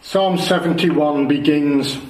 Psalm 71 begins,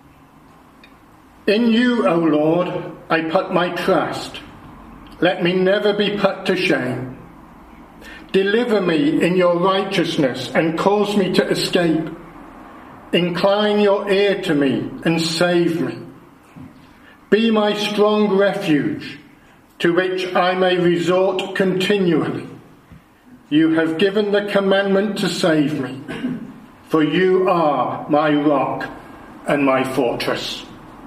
"In you, O Lord, I put my trust. Let me never be put to shame. Deliver me in your righteousness and cause me to escape. Incline your ear to me and save me. Be my strong refuge, to which I may resort continually. You have given the commandment to save me, for you are my rock and my fortress."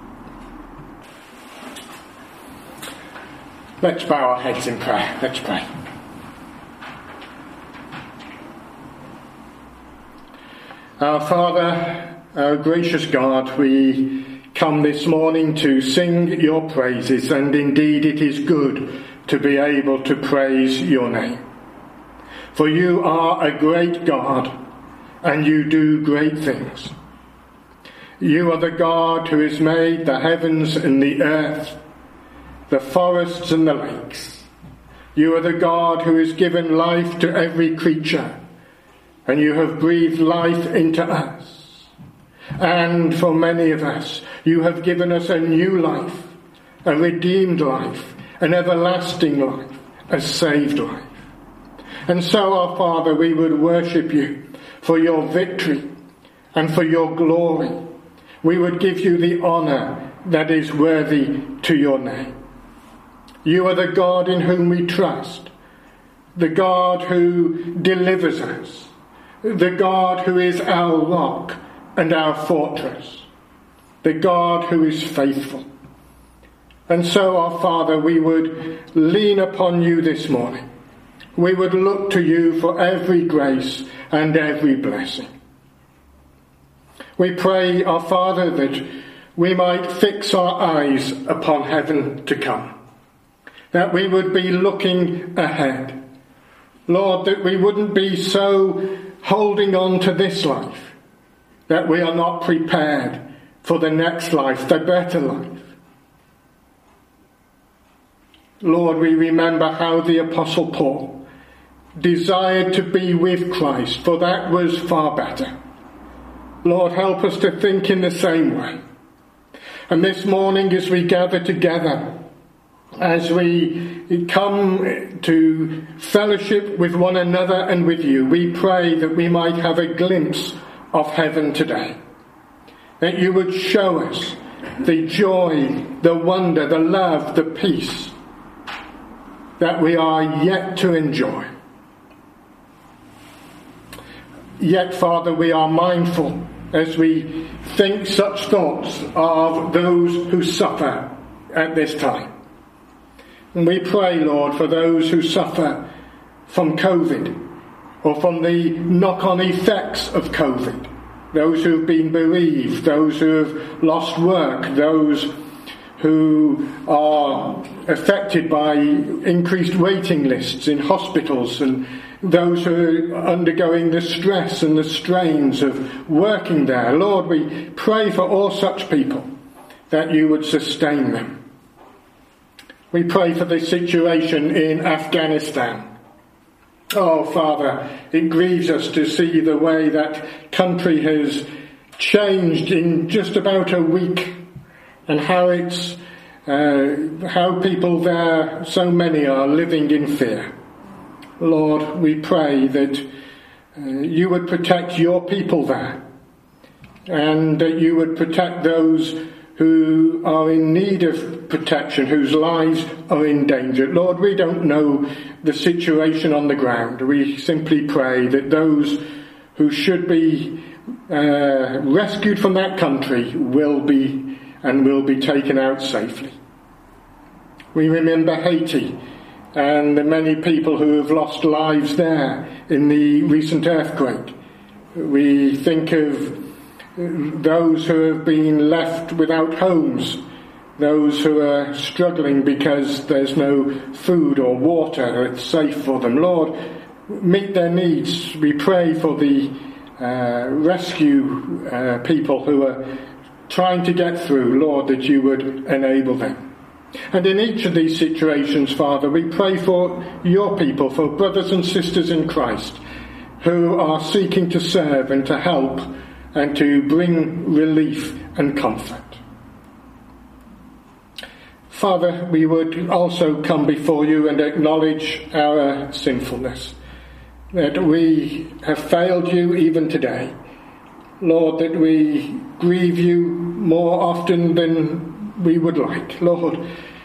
Let's bow our heads in prayer. Let's pray. Our Father, our gracious God, we come this morning to sing your praises, and indeed it is good to be able to praise your name. For you are a great God, and you do great things. You are the God who has made the heavens and the earth, the forests and the lakes. You are the God who has given life to every creature, and you have breathed life into us. And for many of us, you have given us a new life, a redeemed life, an everlasting life, a saved life. And so, our Father, we would worship you for your victory and for your glory. We would give you the honour that is worthy to your name. You are the God in whom we trust, the God who delivers us, the God who is our rock and our fortress, the God who is faithful. And so, our Father, we would lean upon you this morning. We would look to you for every grace and every blessing. We pray, our Father, that we might fix our eyes upon heaven to come, that we would be looking ahead. Lord, that we wouldn't be so holding on to this life, that we are not prepared for the next life, the better life. Lord, we remember how the Apostle Paul desired to be with Christ, for that was far better. Lord, help us to think in the same way. And this morning, as we gather together, as we come to fellowship with one another and with you, we pray that we might have a glimpse of heaven today. That you would show us the joy, the wonder, the love, the peace that we are yet to enjoy. Yet, Father, we are mindful as we think such thoughts of those who suffer at this time. And we pray, Lord, for those who suffer from COVID or from the knock-on effects of COVID, those who have been bereaved, those who have lost work, those who are affected by increased waiting lists in hospitals, and those who are undergoing the stress and the strains of working there. Lord, we pray for all such people, that you would sustain them. We pray for the situation in Afghanistan. Oh, Father, it grieves us to see the way that country has changed in just about a week, and how people there, so many, are living in fear. Lord, we pray that you would protect your people there, and that you would protect those who are in need of protection, whose lives are in danger. Lord, we don't know the situation on the ground. We simply pray that those who should be rescued from that country will be taken out safely. We remember Haiti and the many people who have lost lives there in the recent earthquake. We think of those who have been left without homes, those who are struggling because there's no food or water that's safe for them. Lord, meet their needs. We pray for the rescue people who are trying to get through, Lord, that you would enable them. And in each of these situations, Father, we pray for your people, for brothers and sisters in Christ, who are seeking to serve and to help and to bring relief and comfort. Father, we would also come before you and acknowledge our sinfulness, that we have failed you even today. Lord, that we grieve you more often than we would like. Lord,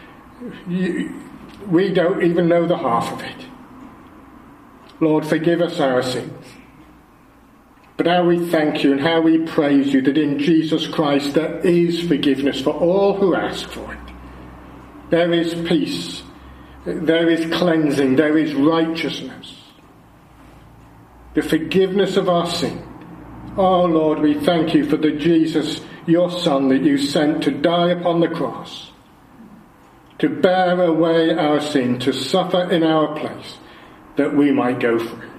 we don't even know the half of it. Lord, forgive us our sins. But how we thank you and how we praise you that in Jesus Christ there is forgiveness for all who ask for it. There is peace, there is cleansing, there is righteousness. The forgiveness of our sin. Oh Lord, we thank you for the Jesus, your Son, that you sent to die upon the cross, to bear away our sin, to suffer in our place, that we might go free.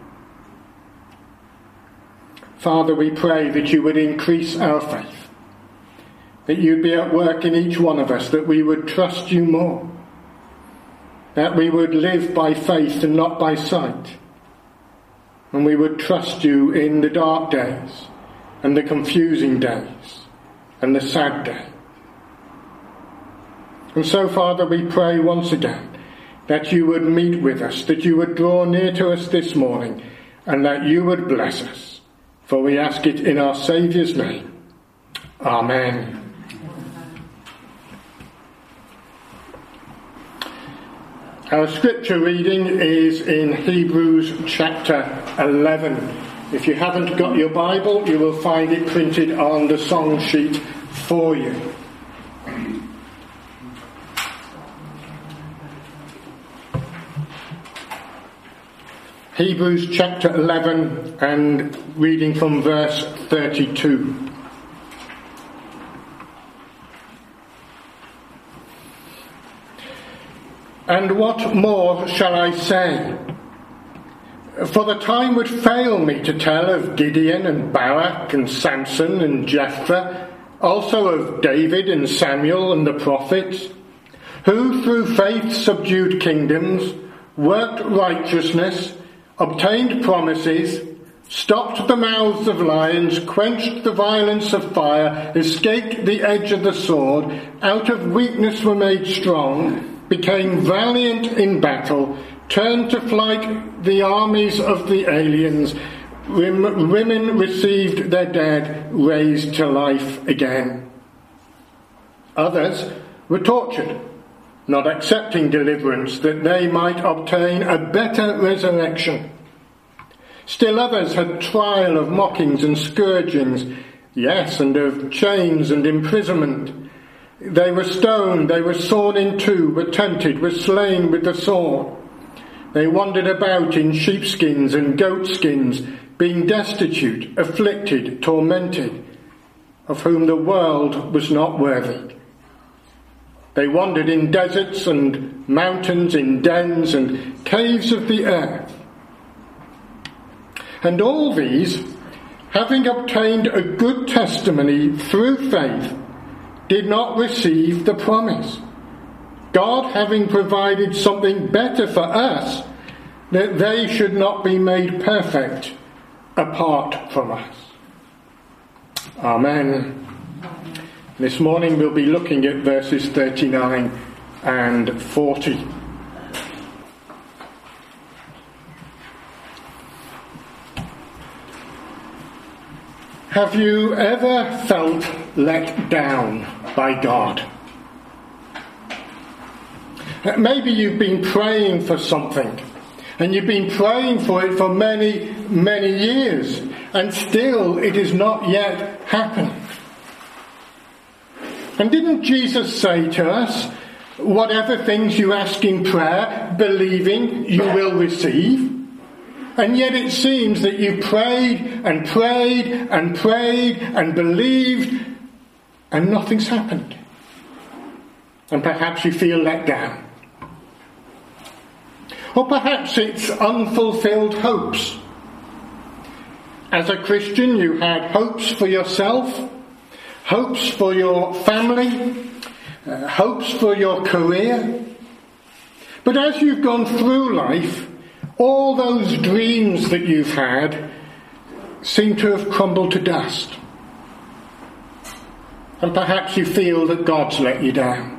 Father, we pray that you would increase our faith, that you'd be at work in each one of us, that we would trust you more, that we would live by faith and not by sight, and we would trust you in the dark days and the confusing days and the sad day. And so, Father, we pray once again that you would meet with us, that you would draw near to us this morning, and that you would bless us. For we ask it in our Saviour's name. Amen. Our scripture reading is in Hebrews chapter 11. If you haven't got your Bible, you will find it printed on the song sheet for you. Hebrews chapter 11 and reading from verse 32. And what more shall I say? For the time would fail me to tell of Gideon and Barak and Samson and Jephthah, also of David and Samuel and the prophets, who through faith subdued kingdoms, worked righteousness, obtained promises, stopped the mouths of lions, quenched the violence of fire, escaped the edge of the sword, out of weakness were made strong, became valiant in battle, turned to flight the armies of the aliens. Women received their dead, raised to life again. Others were tortured, not accepting deliverance, that they might obtain a better resurrection. Still others had trial of mockings and scourgings, yes, and of chains and imprisonment. They were stoned, they were sawn in two, were tempted, were slain with the sword. They wandered about in sheepskins and goatskins, being destitute, afflicted, tormented, of whom the world was not worthy. They wandered in deserts and mountains, in dens and caves of the earth. And all these, having obtained a good testimony through faith, did not receive the promise. God having provided something better for us, that they should not be made perfect apart from us. Amen. This morning we'll be looking at verses 39 and 40. Have you ever felt let down by God? Maybe you've been praying for something, and you've been praying for it for many, many years, and still it has not yet happened. And didn't Jesus say to us, whatever things you ask in prayer, believing you will receive? And yet it seems that you prayed and prayed and prayed and believed and nothing's happened. And perhaps you feel let down. Or perhaps it's unfulfilled hopes. As a Christian, you had hopes for yourself, hopes for your family, hopes for your career. But as you've gone through life, all those dreams that you've had seem to have crumbled to dust. and perhaps you feel that God's let you down.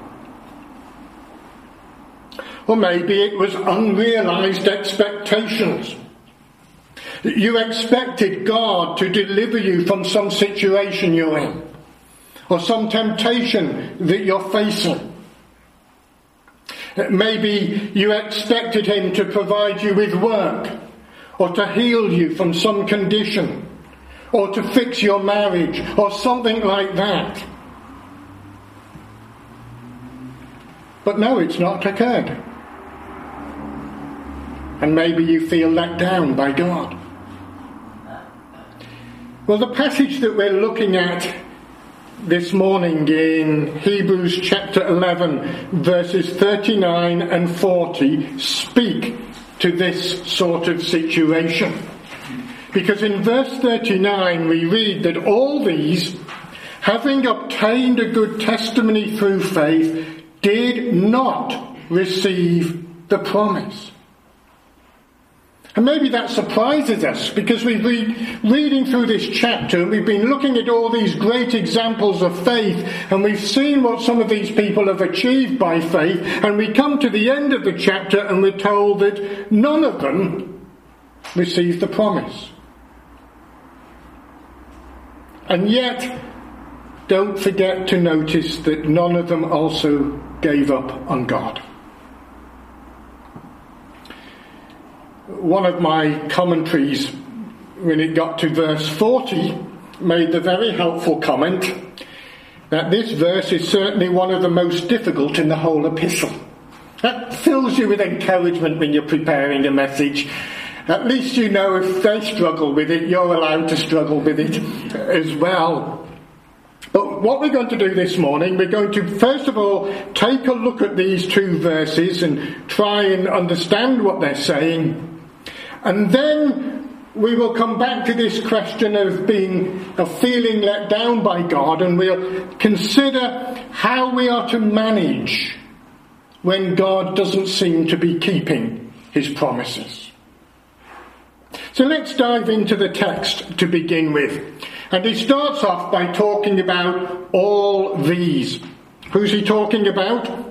Or maybe it was unrealised expectations. You expected God to deliver you from some situation you're in, or some temptation that you're facing. Maybe you expected him to provide you with work, or to heal you from some condition, or to fix your marriage, or something like that. But no, it's not occurred. And maybe you feel let down by God. Well, the passage that we're looking at this morning in Hebrews chapter 11, verses 39 and 40, speak to this sort of situation. Because in verse 39 we read that all these, having obtained a good testimony through faith, did not receive the promise. And maybe that surprises us, because we've been reading through this chapter and we've been looking at all these great examples of faith, and we've seen what some of these people have achieved by faith, and we come to the end of the chapter and we're told that none of them received the promise. And yet, don't forget to notice that none of them also gave up on God. One of my commentaries, when it got to verse 40, made the very helpful comment that this verse is certainly one of the most difficult in the whole epistle. That fills you with encouragement when you're preparing a message. At least you know if they struggle with it, you're allowed to struggle with it as well. But what we're going to do this morning, we're going to first of all take a look at these two verses and try and understand what they're saying. And then we will come back to this question of feeling let down by God, and we'll consider how we are to manage when God doesn't seem to be keeping his promises. So let's dive into the text to begin with. And he starts off by talking about all these. Who's he talking about?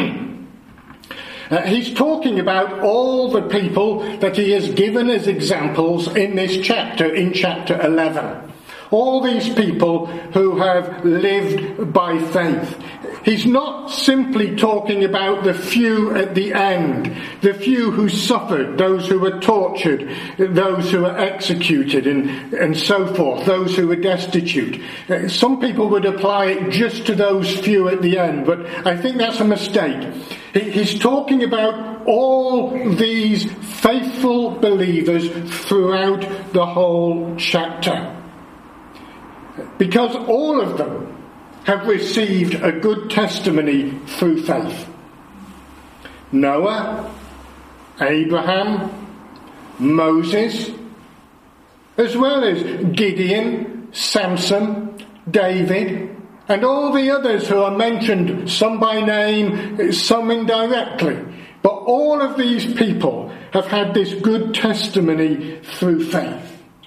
He's talking about all the people that he has given as examples in this chapter, in chapter 11. All these people who have lived by faith. He's not simply talking about the few at the end, the few who suffered, those who were tortured, those who were executed, and so forth, those who were destitute. Some people would apply it just to those few at the end, but I think that's a mistake. He's talking about all these faithful believers throughout the whole chapter. Because all of them have received a good testimony through faith. Noah, Abraham, Moses, as well as Gideon, Samson, David, and all the others who are mentioned, some by name, some indirectly. But all of these people have had this good testimony through faith.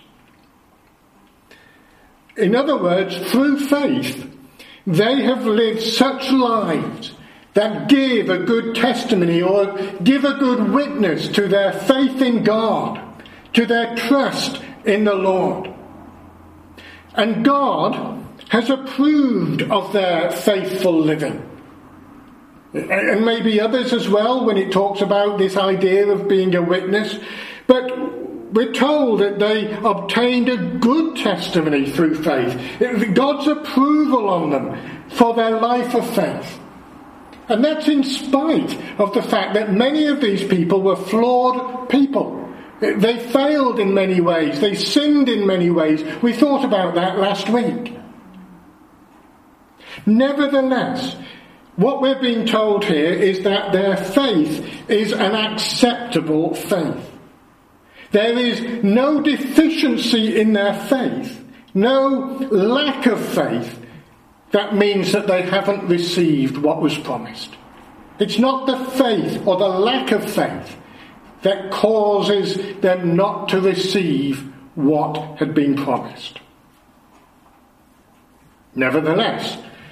In other words, through faith, they have lived such lives that give a good testimony or give a good witness to their faith in God, to their trust in the Lord. And God has approved of their faithful living. And maybe others as well when it talks about this idea of being a witness. But we're told that they obtained a good testimony through faith. God's approval on them for their life of faith. And that's in spite of the fact that many of these people were flawed people. They failed in many ways. They sinned in many ways. We thought about that last week. Nevertheless, what we're being told here is that their faith is an acceptable faith. There is no deficiency in their faith, no lack of faith. That means that they haven't received what was promised. It's not the faith or the lack of faith that causes them not to receive what had been promised. Nevertheless,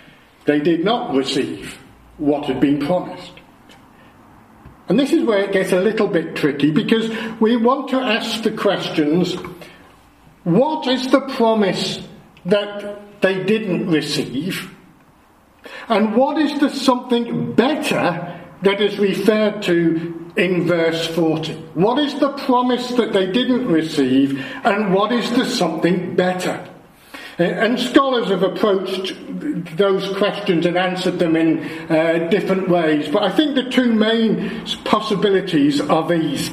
They did not receive what had been promised. And this is where it gets a little bit tricky, because we want to ask the questions, what is the promise that they didn't receive? And what is the something better that is referred to in verse 40? What is the promise that they didn't receive, and what is the something better? And scholars have approached those questions and answered them in different ways, but I think the two main possibilities are these.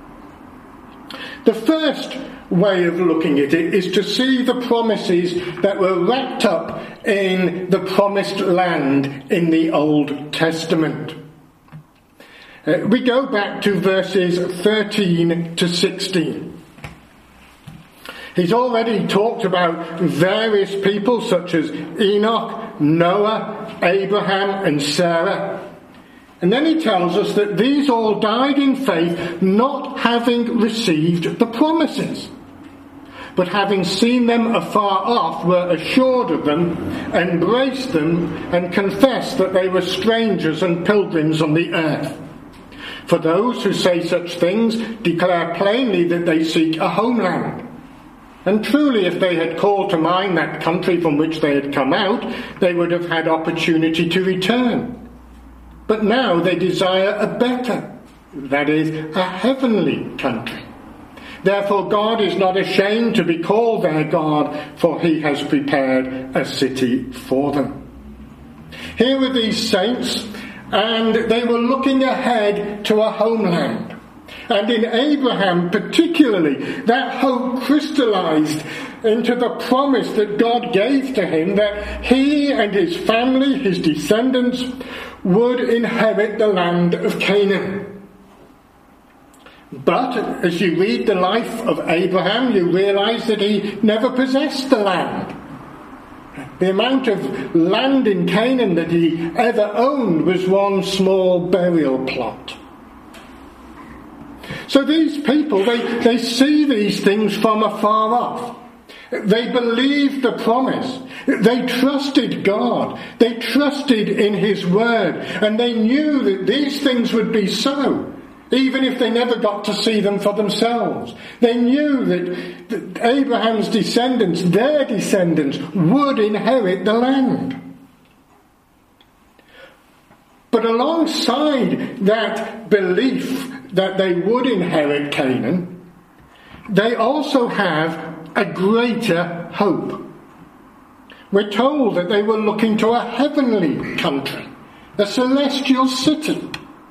The first way of looking at it is to see the promises that were wrapped up in the promised land in the Old Testament. We go back to verses 13 to 16. He's already talked about various people such as Enoch, Noah, Abraham and Sarah. And then he tells us that these all died in faith, not having received the promises, but having seen them afar off, were assured of them, embraced them, and confessed that they were strangers and pilgrims on the earth. For those who say such things declare plainly that they seek a homeland. And truly, if they had called to mind that country from which they had come out, they would have had opportunity to return. But now they desire a better, that is, a heavenly country. Therefore God is not ashamed to be called their God, for he has prepared a city for them. Here were these saints, and they were looking ahead to a homeland. And in Abraham particularly, that hope crystallized into the promise that God gave to him that he and his family, his descendants, would inherit the land of Canaan. But as you read the life of Abraham, you realize that he never possessed the land. The amount of land in Canaan that he ever owned was one small burial plot. So these people, they see these things from afar off. They believed the promise. They trusted God. They trusted in his word. And they knew that these things would be so, even if they never got to see them for themselves. They knew that Abraham's descendants, their descendants, would inherit the land. But alongside that belief that they would inherit Canaan, they also have a greater hope. We're told that they were looking to a heavenly country, a celestial city.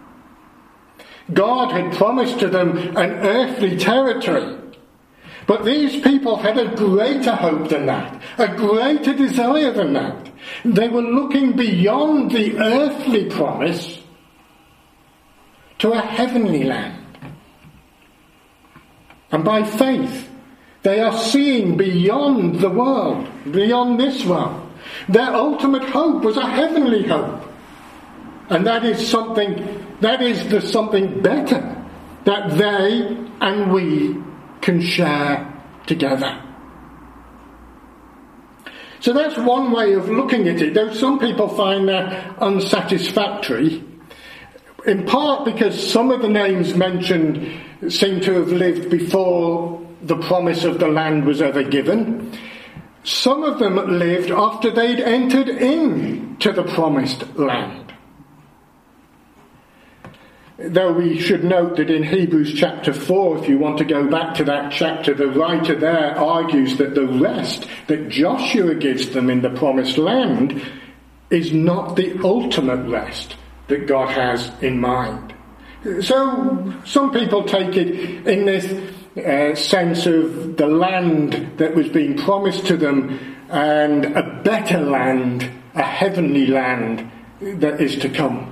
God had promised to them an earthly territory, but these people had a greater hope than that, a greater desire than that. They were looking beyond the earthly promise to a heavenly land. And by faith, they are seeing beyond the world, beyond this world. Their ultimate hope was a heavenly hope. And that is the something better that they and we can share together. So that's one way of looking at it, though some people find that unsatisfactory, in part because some of the names mentioned seem to have lived before the promise of the land was ever given. Some of them lived after they'd entered into the promised land. Though we should note that in Hebrews chapter 4, if you want to go back to that chapter, the writer there argues that the rest that Joshua gives them in the promised land is not the ultimate rest that God has in mind. So some people take it in this sense of the land that was being promised to them and a better land, a heavenly land that is to come.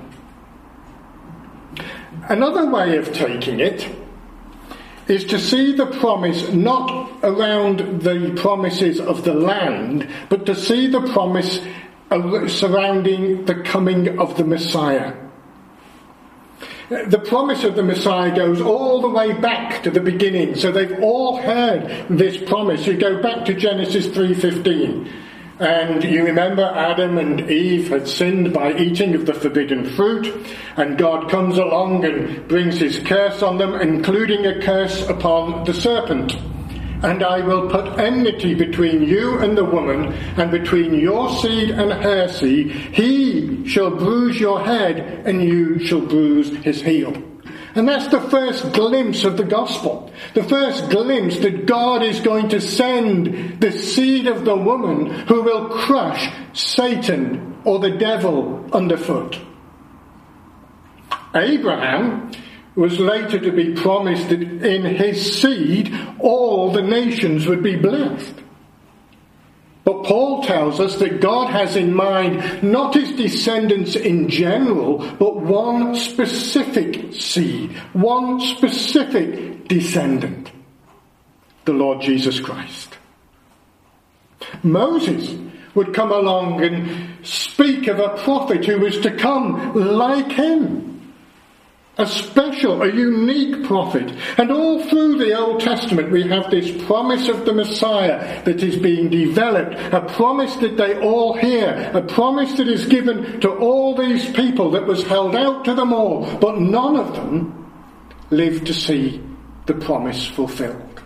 Another way of taking it is to see the promise not around the promises of the land, but to see the promise surrounding the coming of the Messiah. The promise of the Messiah goes all the way back to the beginning, so they've all heard this promise. You go back to Genesis 3:15, And you remember Adam and Eve had sinned by eating of the forbidden fruit, and God comes along and brings his curse on them, including a curse upon the serpent. And I will put enmity between you and the woman, and between your seed and her seed. He shall bruise your head, and you shall bruise his heel. And that's the first glimpse of the gospel. The first glimpse that God is going to send the seed of the woman who will crush Satan or the devil underfoot. Abraham was later to be promised that in his seed all the nations would be blessed. But Paul tells us that God has in mind not his descendants in general, but one specific seed, one specific descendant, the Lord Jesus Christ. Moses would come along and speak of a prophet who was to come like him. A special, a unique prophet. And all through the Old Testament we have this promise of the Messiah that is being developed. A promise that they all hear. A promise that is given to all these people that was held out to them all. But none of them lived to see the promise fulfilled.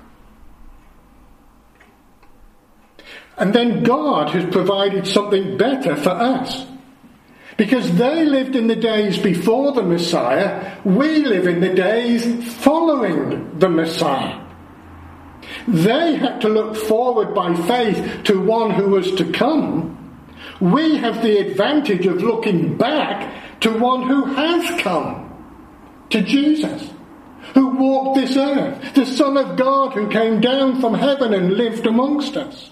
And then God has provided something better for us. Because they lived in the days before the Messiah, we live in the days following the Messiah. They had to look forward by faith to one who was to come. We have the advantage of looking back to one who has come, to Jesus, who walked this earth, the Son of God who came down from heaven and lived amongst us.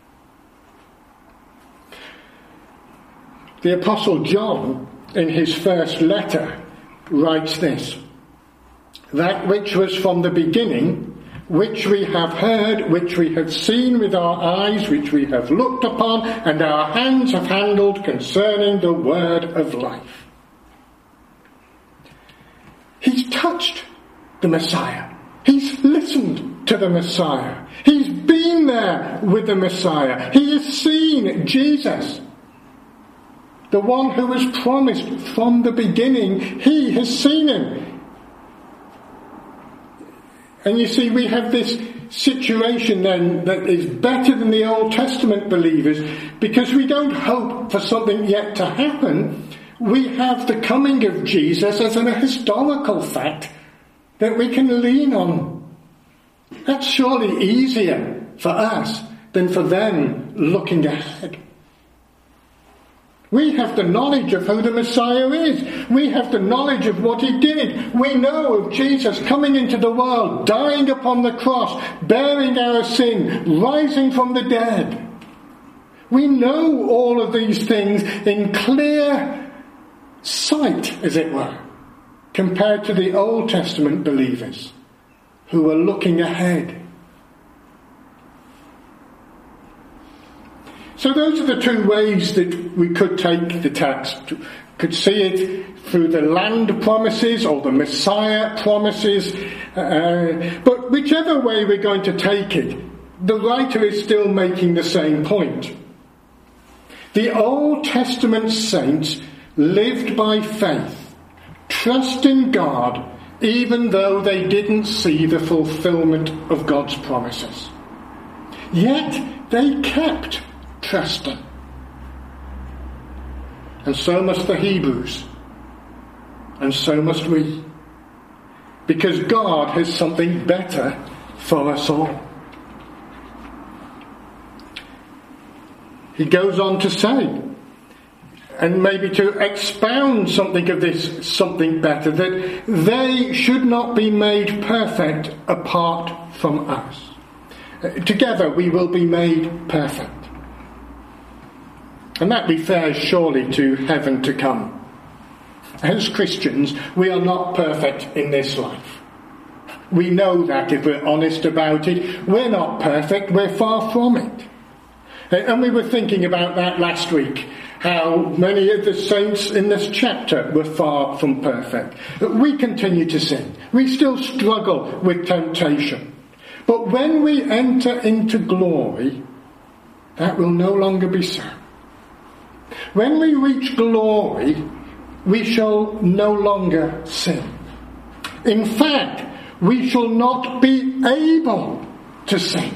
The Apostle John, in his first letter, writes this: "That which was from the beginning, which we have heard, which we have seen with our eyes, which we have looked upon, and our hands have handled concerning the word of life." He's touched the Messiah. He's listened to the Messiah. He's been there with the Messiah. He has seen Jesus. The one who was promised from the beginning, he has seen him. And you see, we have this situation then that is better than the Old Testament believers, because we don't hope for something yet to happen. We have the coming of Jesus as a historical fact that we can lean on. That's surely easier for us than for them looking ahead. We have the knowledge of who the Messiah is. We have the knowledge of what he did. We know of Jesus coming into the world, dying upon the cross, bearing our sin, rising from the dead. We know all of these things in clear sight, as it were, compared to the Old Testament believers who were looking ahead. So those are the two ways that we could take the text. Could see it through the land promises or the Messiah promises. But whichever way we're going to take it, the writer is still making the same point. The Old Testament saints lived by faith, trusting God, even though they didn't see the fulfillment of God's promises. Yet they kept trusting. And so must the Hebrews. And so must we. Because God has something better for us all. He goes on to say, and maybe to expound something of this something better, that they should not be made perfect apart from us. Together we will be made perfect. And that refers surely to heaven to come. As Christians, we are not perfect in this life. We know that if we're honest about it. We're not perfect, we're far from it. And we were thinking about that last week, how many of the saints in this chapter were far from perfect. We continue to sin. We still struggle with temptation. But when we enter into glory, That will no longer be so. When we reach glory, we shall no longer sin. In fact, we shall not be able to sin.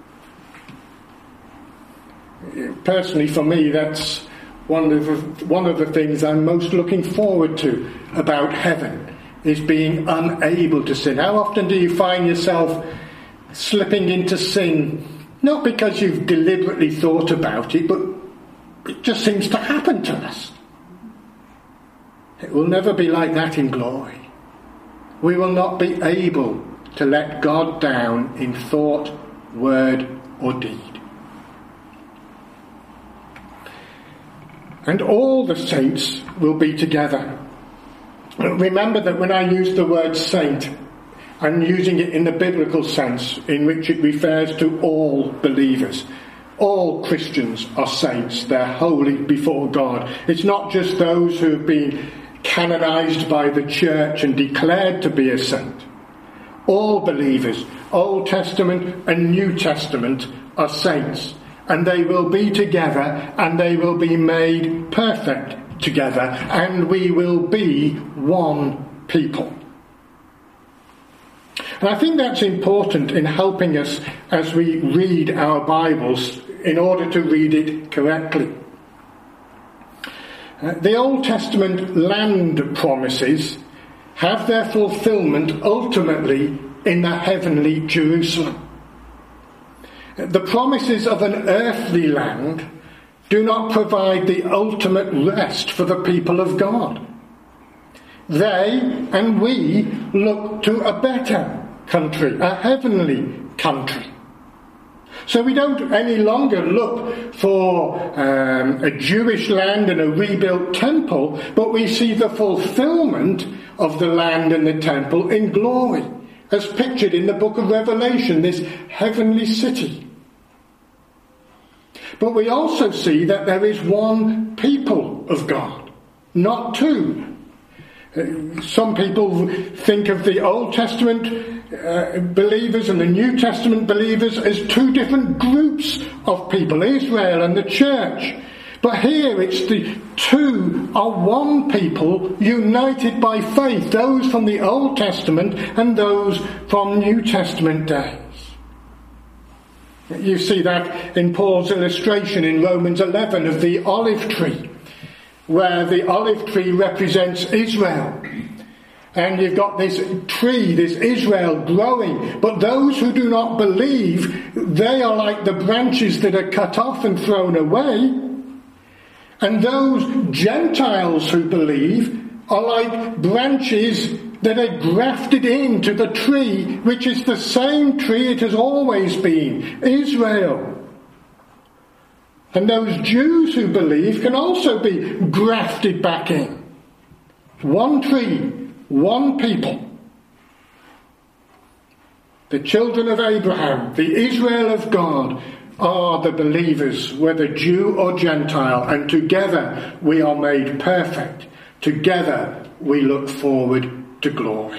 Personally, for me, that's one of the things I'm most looking forward to about heaven, is being unable to sin. How often do you find yourself slipping into sin, not because you've deliberately thought about it, but it just seems to happen to us? It will never be like that in glory. We will not be able to let God down in thought, word, or deed. And all the saints will be together. Remember that when I use the word saint, I'm using it in the biblical sense, in which it refers to all believers. All Christians are saints. They're holy before God. It's not just those who have been canonized by the church and declared to be a saint. All believers, Old Testament and New Testament, are saints. And they will be together, and they will be made perfect together, and we will be one people. And I think that's important in helping us as we read our Bibles in order to read it correctly. The Old Testament land promises have their fulfillment ultimately in the heavenly Jerusalem. The promises of an earthly land do not provide the ultimate rest for the people of God. They and we look to a better country, a heavenly country. So we don't any longer look for a Jewish land and a rebuilt temple, but we see the fulfillment of the land and the temple in glory, as pictured in the book of Revelation, this heavenly city. But we also see that there is one people of God, not two. Some people think of the Old Testament believers and the New Testament believers as two different groups of people, Israel and the church. But here it's the two are one people united by faith, those from the Old Testament and those from New Testament days. You see that in Paul's illustration in Romans 11 of the olive tree, where the olive tree represents Israel. And you've got this tree, this Israel growing. But those who do not believe, they are like the branches that are cut off and thrown away. And those Gentiles who believe are like branches that are grafted into the tree, which is the same tree it has always been, Israel. And those Jews who believe can also be grafted back in. One tree, one people. The children of Abraham, the Israel of God, are the believers, whether Jew or Gentile, and together we are made perfect. Together we look forward to glory.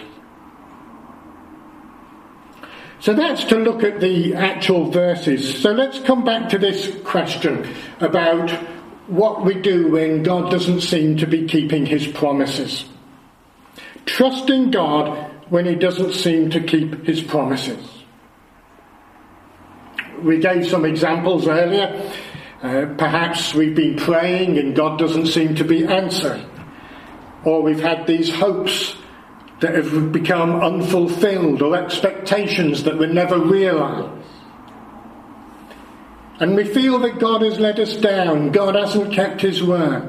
So that's to look at the actual verses. So let's come back to this question about what we do when God doesn't seem to be keeping his promises. Trusting God when he doesn't seem to keep his promises. We gave some examples earlier. Perhaps we've been praying and God doesn't seem to be answering. Or we've had these hopes that have become unfulfilled, or expectations that were never realised. And we feel that God has let us down. God hasn't kept his word.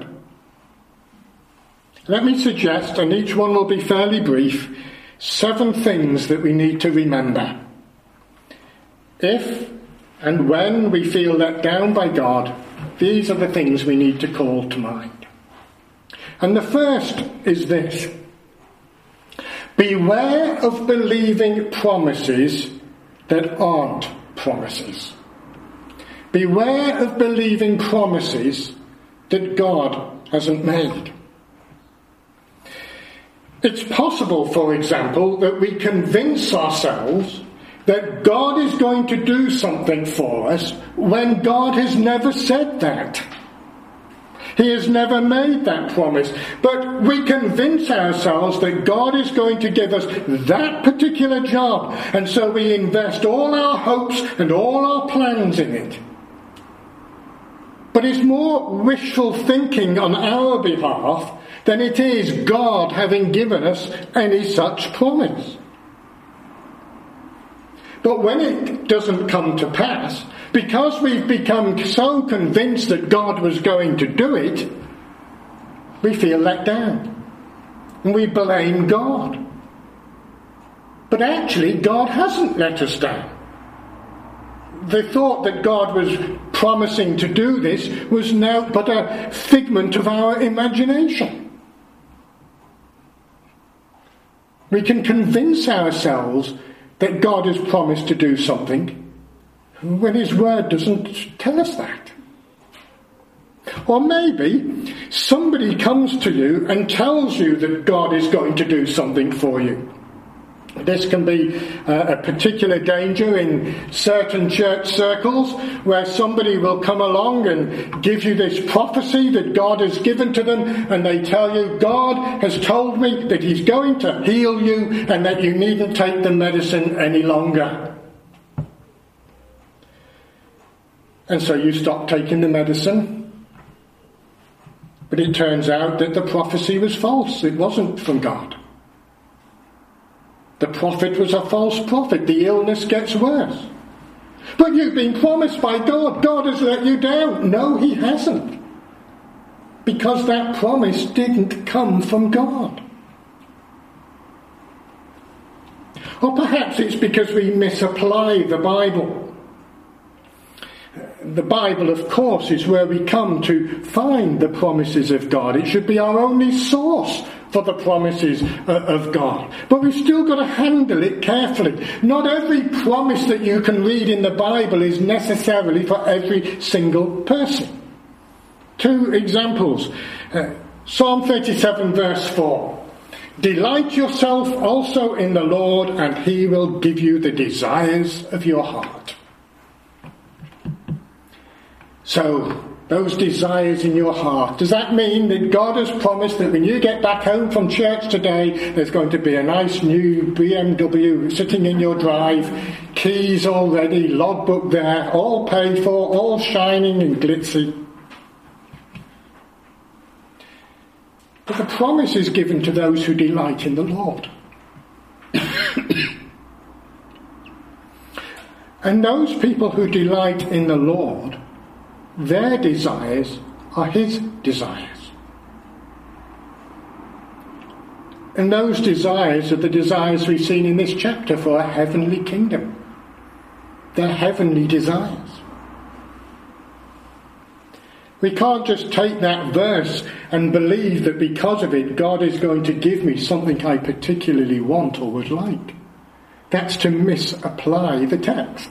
Let me suggest, and each one will be fairly brief, 7 things that we need to remember. If and when we feel let down by God, these are the things we need to call to mind. And the first is this. Beware of believing promises that aren't promises. Beware of believing promises that God hasn't made. It's possible, for example, that we convince ourselves that God is going to do something for us when God has never said that. He has never made that promise. But we convince ourselves that God is going to give us that particular job, and so we invest all our hopes and all our plans in it. But it's more wishful thinking on our behalf than it is God having given us any such promise. But when it doesn't come to pass, because we've become so convinced that God was going to do it, we feel let down. And we blame God. But actually, God hasn't let us down. The thought that God was promising to do this was now but a figment of our imagination. We can convince ourselves that God has promised to do something when his word doesn't tell us that. Or maybe somebody comes to you and tells you that God is going to do something for you. This can be a particular danger in certain church circles, where somebody will come along and give you this prophecy that God has given to them, and they tell you, God has told me that he's going to heal you and that you needn't take the medicine any longer. And so you stop taking the medicine. But it turns out that the prophecy was false. It wasn't from God. The prophet was a false prophet. The illness gets worse. But you've been promised by God. God has let you down. No, he hasn't. Because that promise didn't come from God. Or perhaps it's because we misapply the Bible. The Bible, of course, is where we come to find the promises of God. It should be our only source for the promises of God. But we've still got to handle it carefully. Not every promise that you can read in the Bible is necessarily for every single person. 2 examples. Psalm 37 verse 4. Delight yourself also in the Lord, and he will give you the desires of your heart. So, those desires in your heart, does that mean that God has promised that when you get back home from church today, there's going to be a nice new BMW sitting in your drive, keys all ready, logbook there, all paid for, all shining and glitzy? But the promise is given to those who delight in the Lord. And those people who delight in the Lord, their desires are his desires. And those desires are the desires we've seen in this chapter for a heavenly kingdom. They're heavenly desires. We can't just take that verse and believe that because of it, God is going to give me something I particularly want or would like. That's to misapply the text.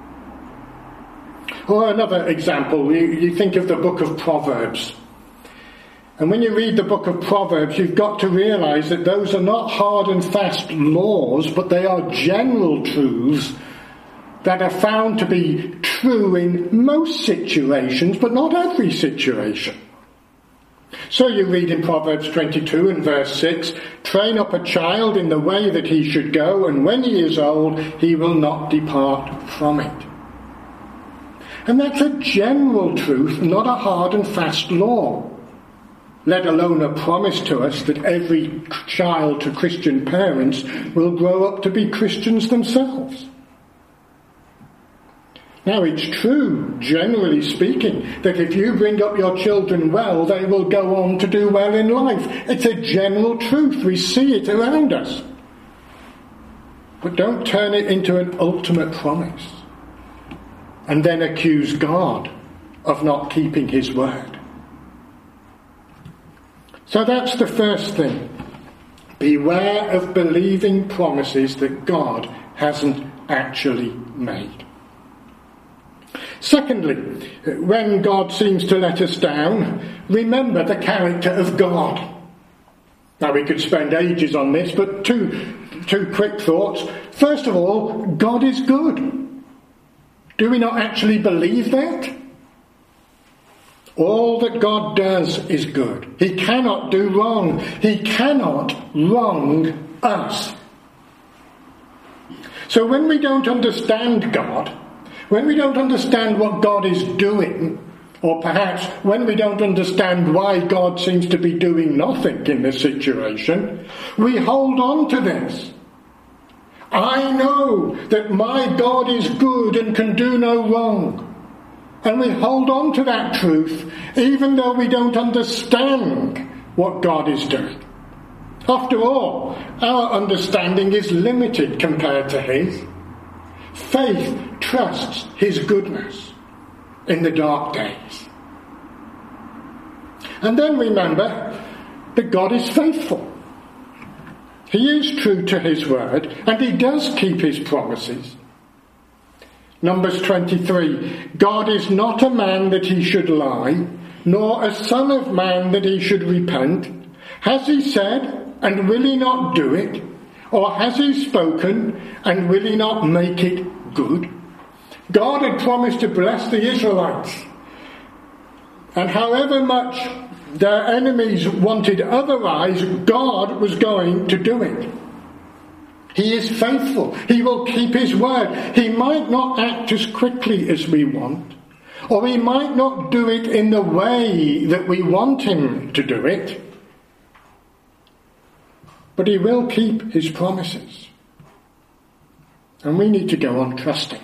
Or another example, you think of the book of Proverbs. And when you read the book of Proverbs, you've got to realise that those are not hard and fast laws, but they are general truths that are found to be true in most situations, but not every situation. So you read in Proverbs 22 and verse 6, train up a child in the way that he should go, and when he is old, he will not depart from it. And that's a general truth, not a hard and fast law, let alone a promise to us that every child to Christian parents will grow up to be Christians themselves. Now, it's true, generally speaking, that if you bring up your children well, they will go on to do well in life. It's a general truth. We see it around us. But don't turn it into an ultimate promise and then accuse God of not keeping his word. So that's the first thing. Beware of believing promises that God hasn't actually made. Secondly, when God seems to let us down, remember the character of God. Now, we could spend ages on this, but two quick thoughts. First of all, God is good. Do we not actually believe that? All that God does is good. He cannot do wrong. He cannot wrong us. So when we don't understand God, when we don't understand what God is doing, or perhaps when we don't understand why God seems to be doing nothing in this situation, we hold on to this. I know that my God is good and can do no wrong. And we hold on to that truth even though we don't understand what God is doing. After all, our understanding is limited compared to his. Faith trusts his goodness in the dark days. And then remember that God is faithful. He is true to his word, and he does keep his promises. Numbers 23, God is not a man that he should lie, nor a son of man that he should repent. Has he said, and will he not do it? Or has he spoken, and will he not make it good? God had promised to bless the Israelites. And however much their enemies wanted otherwise, God was going to do it. He is faithful. He will keep his word. He might not act as quickly as we want, or he might not do it in the way that we want him to do it, but he will keep his promises. And we need to go on trusting.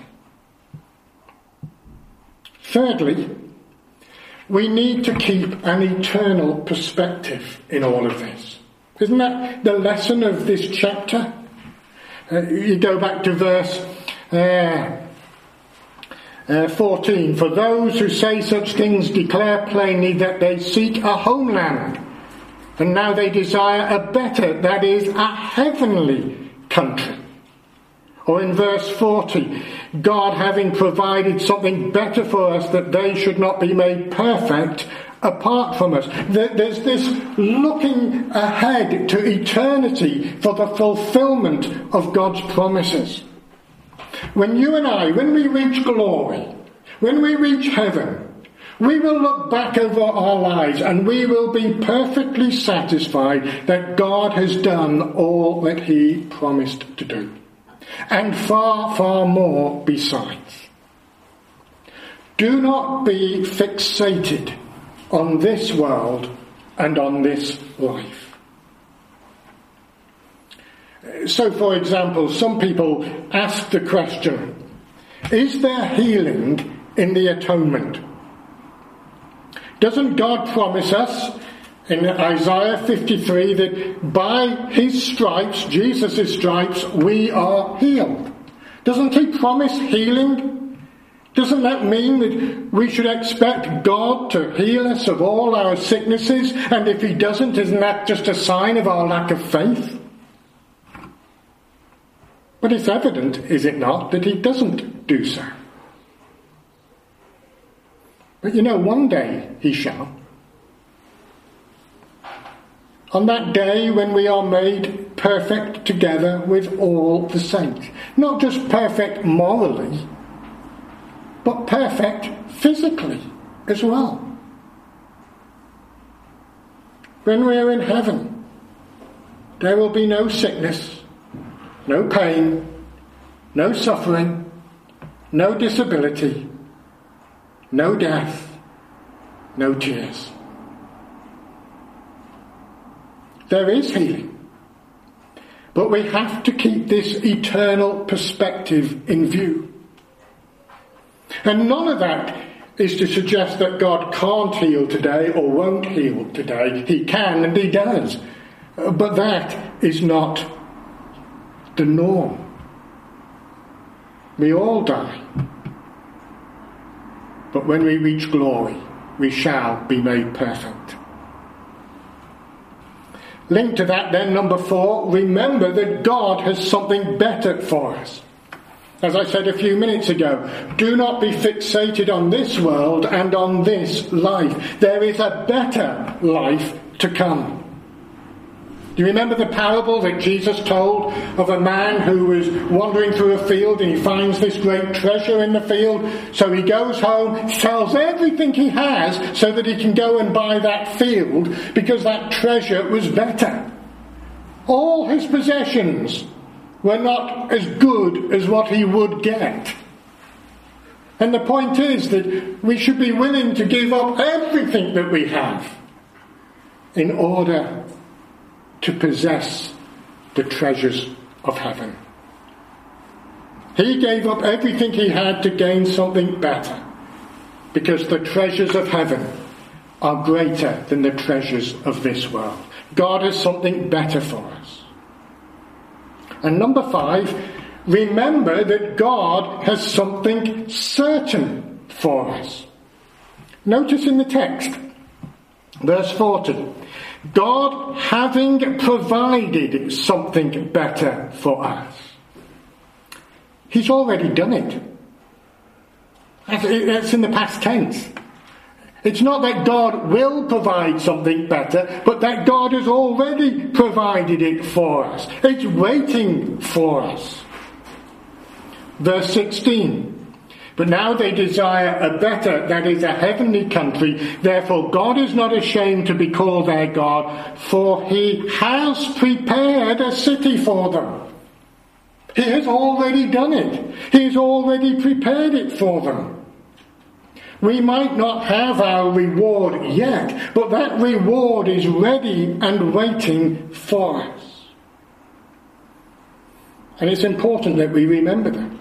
Thirdly, we need to keep an eternal perspective in all of this. Isn't that the lesson of this chapter? You go back to verse 14. For those who say such things declare plainly that they seek a homeland, and now they desire a better, that is, a heavenly country. Or in verse 40, God having provided something better for us, that they should not be made perfect apart from us. There's this looking ahead to eternity for the fulfillment of God's promises. When you and I, when we reach glory, when we reach heaven, we will look back over our lives and we will be perfectly satisfied that God has done all that he promised to do. And far, far more besides. Do not be fixated on this world and on this life. So, for example, some people ask the question, is there healing in the atonement? Doesn't God promise us in Isaiah 53 that by his stripes, Jesus' stripes, we are healed? Doesn't he promise healing? Doesn't that mean that we should expect God to heal us of all our sicknesses? And if he doesn't, isn't that just a sign of our lack of faith? But it's evident, is it not, that he doesn't do so. But you know, one day he shall. On that day when we are made perfect together with all the saints. Not just perfect morally, but perfect physically as well. When we are in heaven, there will be no sickness, no pain, no suffering, no disability, no death, no tears. There is healing. But we have to keep this eternal perspective in view. And none of that is to suggest that God can't heal today or won't heal today. He can and he does. But that is not the norm. We all die. But when we reach glory, we shall be made perfect. Linked to that then, number 4, remember that God has something better for us. As I said a few minutes ago, do not be fixated on this world and on this life. There is a better life to come. Do you remember the parable that Jesus told of a man who was wandering through a field and he finds this great treasure in the field? So he goes home, sells everything he has so that he can go and buy that field because that treasure was better. All his possessions were not as good as what he would get. And the point is that we should be willing to give up everything that we have in order to possess the treasures of heaven. He gave up everything he had to gain something better, because the treasures of heaven are greater than the treasures of this world. God has something better for us. And number 5, remember that God has something certain for us. Notice in the text, verse 40, God having provided something better for us. He's already done it. It's in the past tense. It's not that God will provide something better, but that God has already provided it for us. It's waiting for us. Verse 16. But now they desire a better, that is a heavenly country. Therefore God is not ashamed to be called their God, for he has prepared a city for them. He has already done it. He has already prepared it for them. We might not have our reward yet, but that reward is ready and waiting for us. And it's important that we remember that.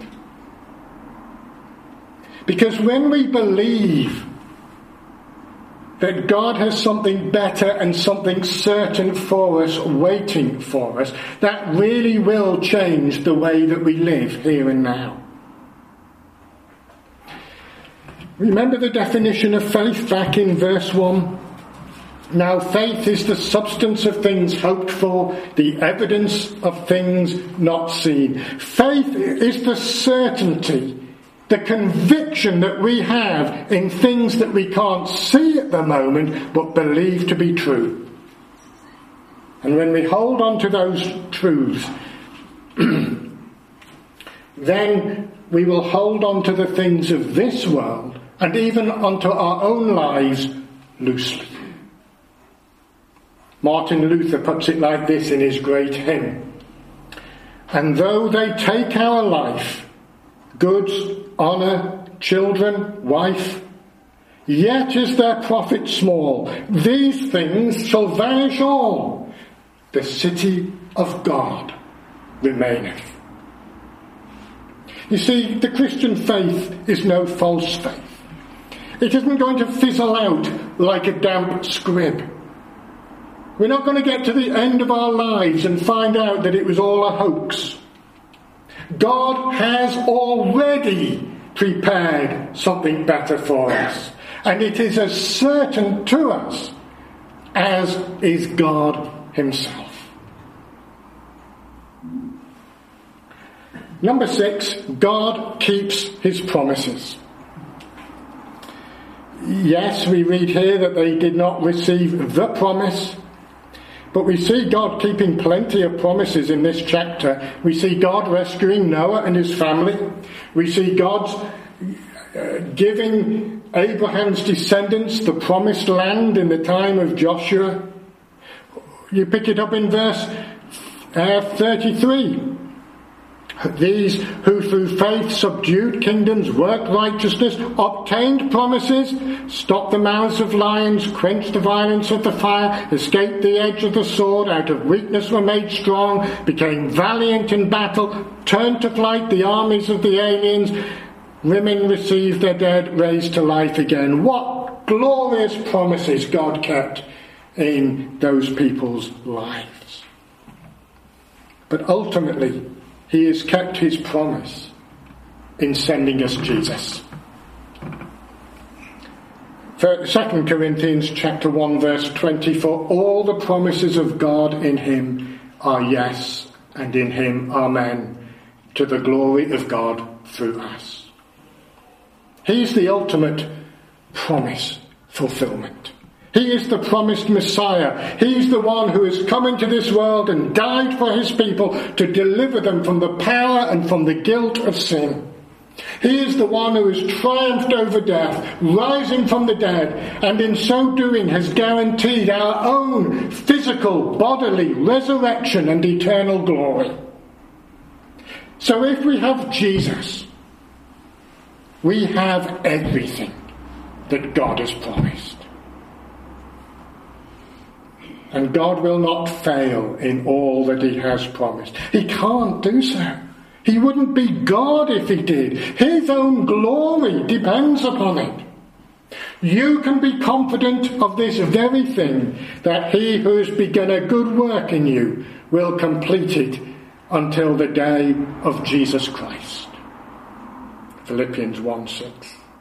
Because when we believe that God has something better and something certain for us, waiting for us, that really will change the way that we live here and now. Remember the definition of faith back in verse 1? Now faith is the substance of things hoped for, the evidence of things not seen. Faith is the certainty, the conviction that we have in things that we can't see at the moment but believe to be true. And when we hold on to those truths, then we will hold on to the things of this world and even onto our own lives loosely. Martin Luther puts it like this in his great hymn. And though they take our life, goods, honour, children, wife, yet is their profit small. These things shall vanish all. The city of God remaineth. You see, the Christian faith is no false faith. It isn't going to fizzle out like a damp squib. We're not going to get to the end of our lives and find out that it was all a hoax. God has already prepared something better for us. And it is as certain to us as is God himself. Number 6, God keeps his promises. Yes, we read here that they did not receive the promise, but we see God keeping plenty of promises in this chapter. We see God rescuing Noah and his family. We see God's giving Abraham's descendants the promised land in the time of Joshua. You pick it up in verse 33. These who through faith subdued kingdoms, worked righteousness, obtained promises, stopped the mouths of lions, quenched the violence of the fire, escaped the edge of the sword, out of weakness were made strong, became valiant in battle, turned to flight the armies of the aliens, women received their dead, raised to life again. What glorious promises God kept in those people's lives. But ultimately, he has kept his promise in sending us Jesus. 2 Corinthians chapter 1 verse 20, for all the promises of God in him are yes, and in him amen, to the glory of God through us. He's the ultimate promise fulfillment. He is the promised Messiah. He's the one who has come into this world and died for his people to deliver them from the power and from the guilt of sin. He is the one who has triumphed over death, rising from the dead, and in so doing has guaranteed our own physical, bodily resurrection and eternal glory. So if we have Jesus, we have everything that God has promised. And God will not fail in all that he has promised. He can't do so. He wouldn't be God if he did. His own glory depends upon it. You can be confident of this very thing, that he who has begun a good work in you will complete it until the day of Jesus Christ. Philippians 1:6.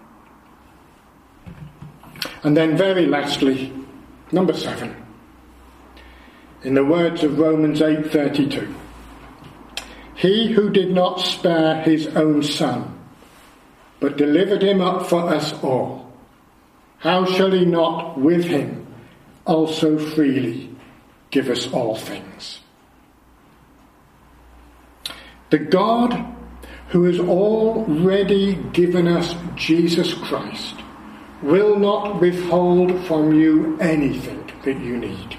And then very lastly, number 7. In the words of Romans 8:32, he who did not spare his own son, but delivered him up for us all, how shall he not with him also freely give us all things? The God who has already given us Jesus Christ will not withhold from you anything that you need.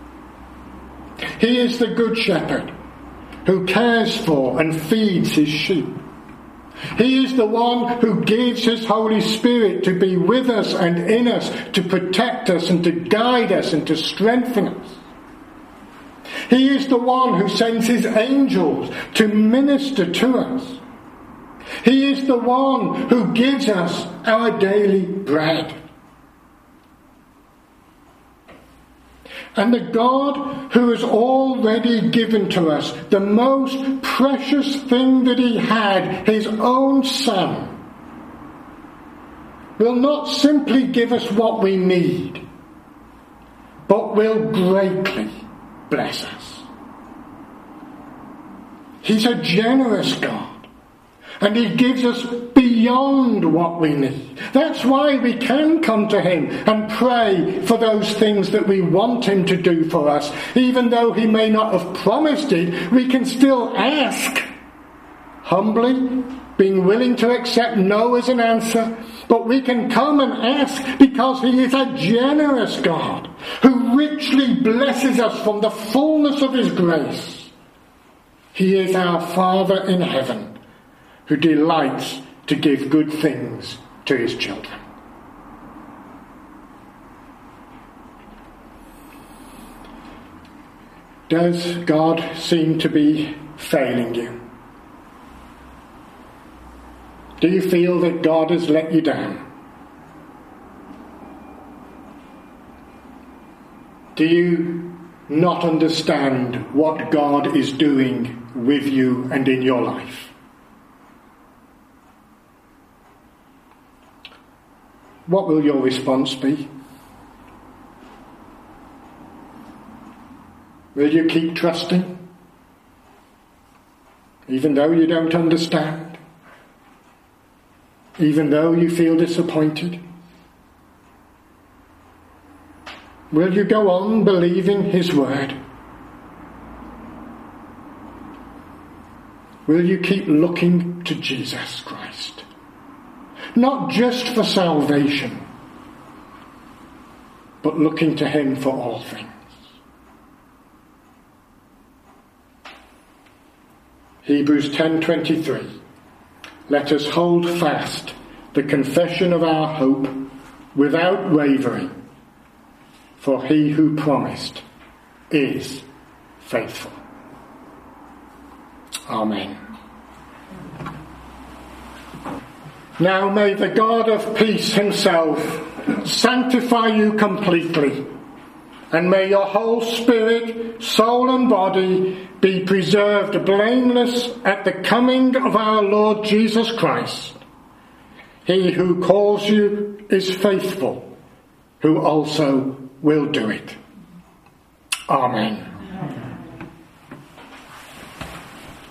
He is the good shepherd who cares for and feeds his sheep. He is the one who gives his Holy Spirit to be with us and in us, to protect us and to guide us and to strengthen us. He is the one who sends his angels to minister to us. He is the one who gives us our daily bread. And the God who has already given to us the most precious thing that he had, his own Son, will not simply give us what we need, but will greatly bless us. He's a generous God. And he gives us beyond what we need. That's why we can come to him and pray for those things that we want him to do for us. Even though he may not have promised it, we can still ask. Humbly, being willing to accept no as an answer. But we can come and ask because he is a generous God who richly blesses us from the fullness of his grace. He is our Father in heaven, who delights to give good things to his children. Does God seem to be failing you? Do you feel that God has let you down? Do you not understand what God is doing with you and in your life? What will your response be? Will you keep trusting, even though you don't understand? Even though you feel disappointed? Will you go on believing his word? Will you keep looking to Jesus Christ? Not just for salvation, but looking to him for all things. Hebrews 10:23. Let us hold fast the confession of our hope without wavering, for he who promised is faithful. Amen. Now may the God of peace himself sanctify you completely, and may your whole spirit, soul and body be preserved blameless at the coming of our Lord Jesus Christ. He who calls you is faithful, who also will do it. Amen.